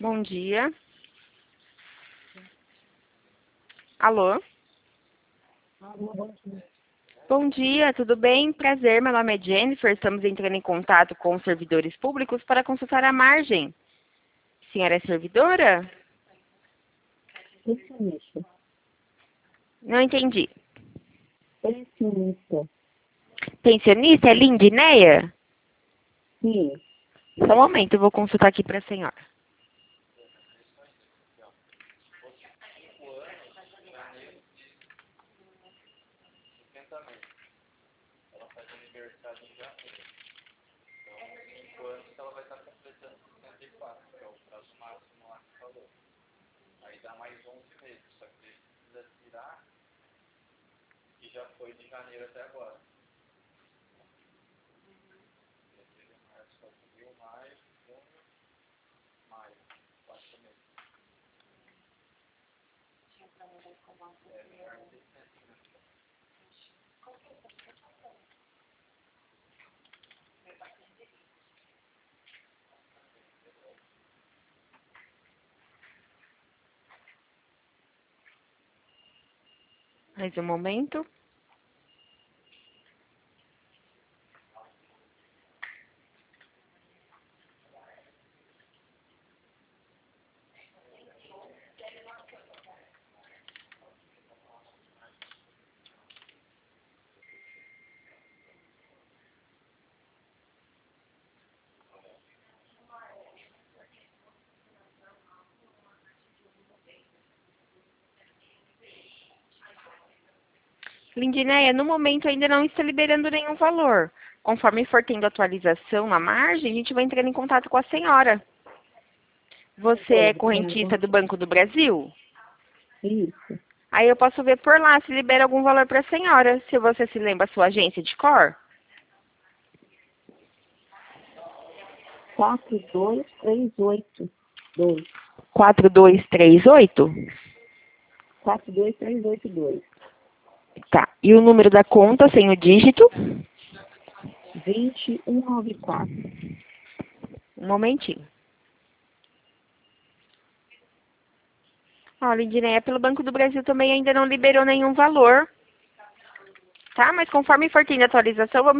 Bom dia. Alô? Bom dia, tudo bem? Prazer, meu nome é Jennifer. Estamos entrando em contato com os servidores públicos para consultar a margem. A senhora é servidora? Pensionista. Não entendi. Pensionista. Pensionista é Lindineia? Sim. Só um momento, eu vou consultar aqui para a senhora. Mais um momento. Lindineia, no momento ainda não está liberando nenhum valor. Conforme for tendo atualização na margem, a gente vai entrando em contato com a senhora. Você é correntista do Banco do Brasil? Isso. Aí eu posso ver por lá se libera algum valor para a senhora. Se você se lembra a sua agência de cor? 42382. 4238? 42382. Tá. E o número da conta sem o dígito? 2194. Um momentinho. Ó, Lindineia, pelo Banco do Brasil também ainda não liberou nenhum valor. Tá? Mas conforme for tendo atualização, vamos